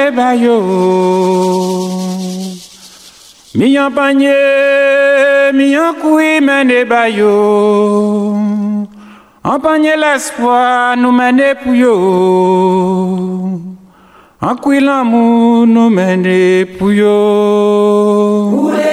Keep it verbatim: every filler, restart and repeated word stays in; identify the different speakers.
Speaker 1: mène bayo. Mi en panier, mi en couille mène bayo. En panier l'espoir nous mène pour yo. En couille l'amour nous mène pour yo.